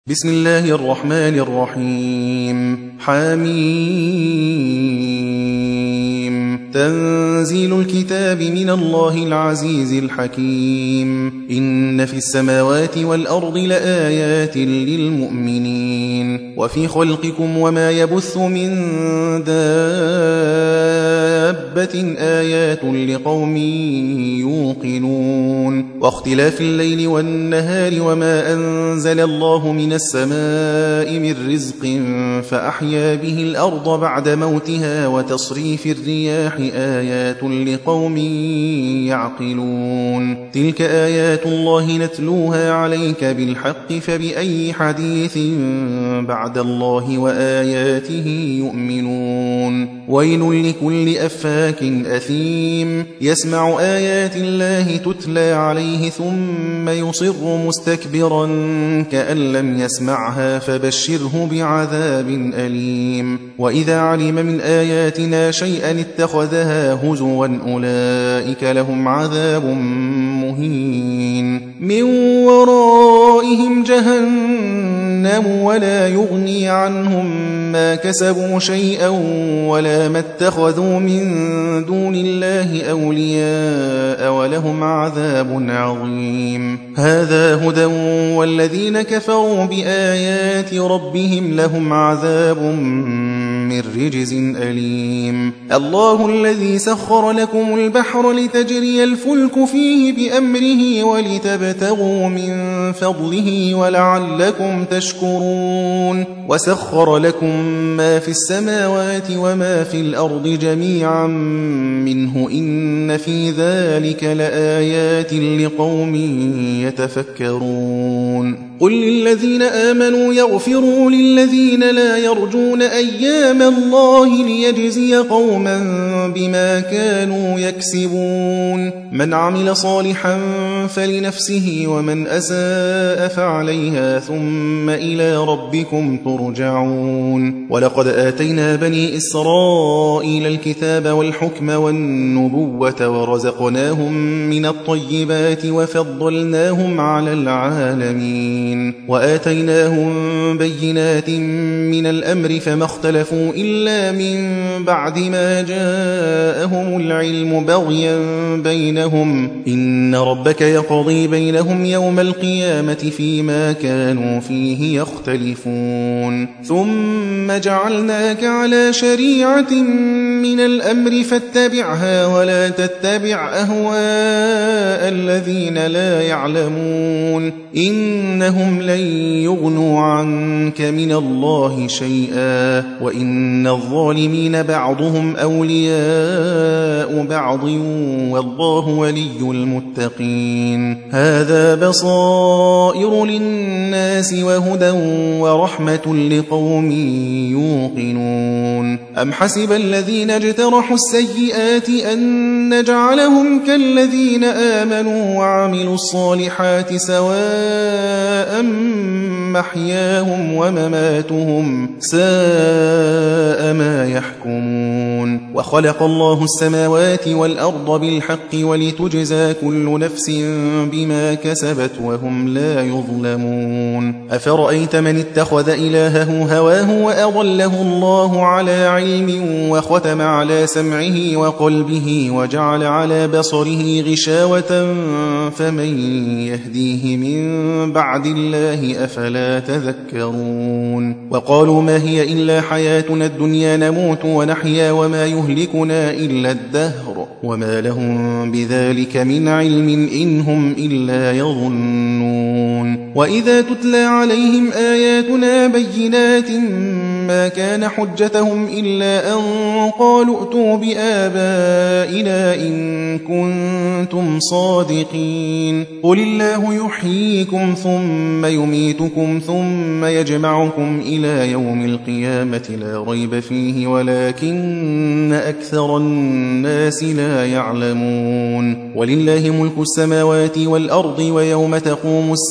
بسم الله الرحمن الرحيم حميم تنزيل الكتاب من الله العزيز الحكيم إن في السماوات والأرض لآيات للمؤمنين وفي خلقكم وما يبث من دابة آيات لقوم يوقنون واختلاف الليل والنهار وما أنزل الله من السماء من رزق فأحيا به الأرض بعد موتها وتصريف الرياح آيات لقوم يعقلون تلك آيات الله نتلوها عليك بالحق فبأي حديث بعد الله وآياته يؤمنون ويل لكل أفاك أثيم يسمع آيات الله تتلى عليه ثم يصر مستكبرا كأن لم يسمعها فبشره بعذاب أليم وإذا علم من آياتنا شيئا اتخذها هزوا أولئك لهم عذاب مهين من ورائهم جهنم ولا يغني عنهم ما كسبوا شيئا ولا ما اتخذوا من دون الله أولياء ولهم عذاب عظيم هذا هدى والذين كفروا بآيات ربهم لهم عذاب من رجز أليم الله الذي سخر لكم البحر لتجري الفلك فيه بأمره ولتبتغوا من فضله ولعلكم تشكرون وسخر لكم ما في السماوات وما في الأرض جميعا منه إن في ذلك لآيات لقوم يتفكرون قل للذين آمنوا يغفروا للذين لا يرجون أيام الله ليجزي قوما بما كانوا يكسبون من عمل صالحا فلنفسه ومن أساء فعليها ثم إلى ربكم ترجعون ولقد آتينا بني إسرائيل الكتاب والحكم والنبوة ورزقناهم من الطيبات وفضلناهم على العالمين وآتيناهم بينات من الأمر فما اختلفوا إلا من بعد ما جاءهم العلم بغيا بينهم إن ربك يقضي بينهم يوم القيامة فيما كانوا فيه يختلفون ثم جعلناك على شريعة من الأمر فاتبعها ولا تتبع أهواء الذين لا يعلمون إنهم لن يغنوا عنك من الله شيئا وإن الظالمين بعضهم أولياء بعض والله ولي المتقين هذا بصائر للناس وهدى ورحمة لقوم يوقنون أم حسب الذين اجترحوا السيئات أن نجعلهم كالذين آمنوا وعملوا الصالحات سواء محياهم ومماتهم ساء ما يحكمون وخلق الله السماوات والأرض بالحق ولتجزى كل نفس بما كسبت وهم لا يظلمون أفرأيت من اتخذ إلهه هواه وأضله الله على علم وختم على سمعه وقلبه وجعل على بصره غشاوة فمن يهديه من بعد الله أفلا تذكرون وقالوا ما هي إلا حياتنا الدنيا نموت ونحيا وما يهلكنا إلا الدهر وما لهم بذلك من علم إن هم إلا يظنون وإذا تتلى عليهم آياتنا بينات ما كان حجتهم إلا أن قالوا ائتوا بآبائنا إن كنتم صادقين قل الله يحييكم ثم يميتكم ثم يجمعكم إلى يوم القيامة لا ريب فيه ولكن أكثر الناس لا يعلمون ولله ملك السماوات والأرض ويوم تقوم الساعة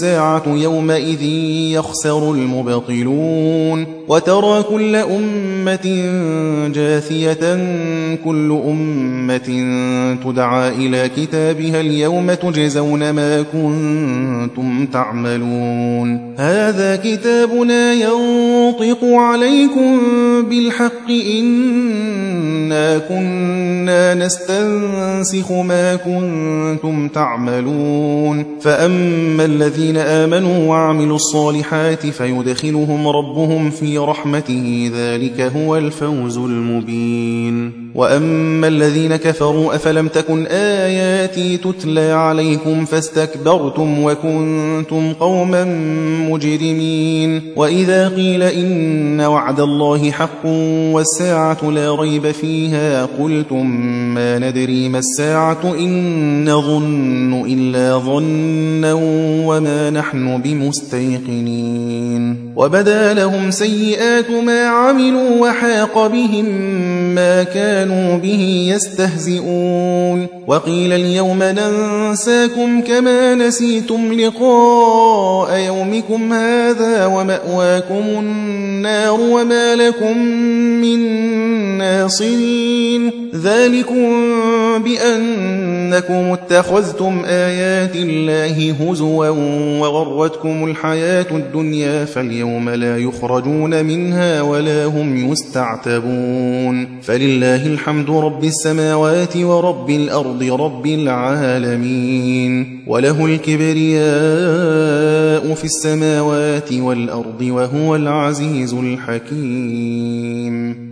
يومئذ يخسر المبطلون وترى كل أمة جاثية كل أمة تدعى إلى كتابها اليوم تجزون ما كنتم تعملون هذا كتابنا ينطق عليكم بالحق إنا كنا نستنسخ ما كنتم تعملون فأما الذين آمنوا وعملوا الصالحات فيدخلهم ربهم في رحمته ذلك هو الفوز المبين وأما الذين كفروا أفلم تكن آياتي تتلى عليكم فاستكبرتم وكنتم قوما مجرمين وإذا قيل إن وعد الله حق والساعة لا ريب فيها قلتم ما ندري ما الساعة إن نظن إلا ظنا وما نحن بمستيقنين وبدا لهم سيئات ما عملوا وحاق بهم ما كانوا به يستهزئون وقيل اليوم ننساكم كما نسيتم لقاء يومكم هذا ومأواكم النار وما لكم من ناصرين ذلكم بأنكم اتخذتم آيات الله هزوا وغرتكم الحياة الدنيا فاليوم لا يخرجون منها ولا هم يستعتبون فلله الحمد رب السماوات ورب الأرض رب العالمين وله الكبرياء في السماوات والأرض وهو العزيز الحكيم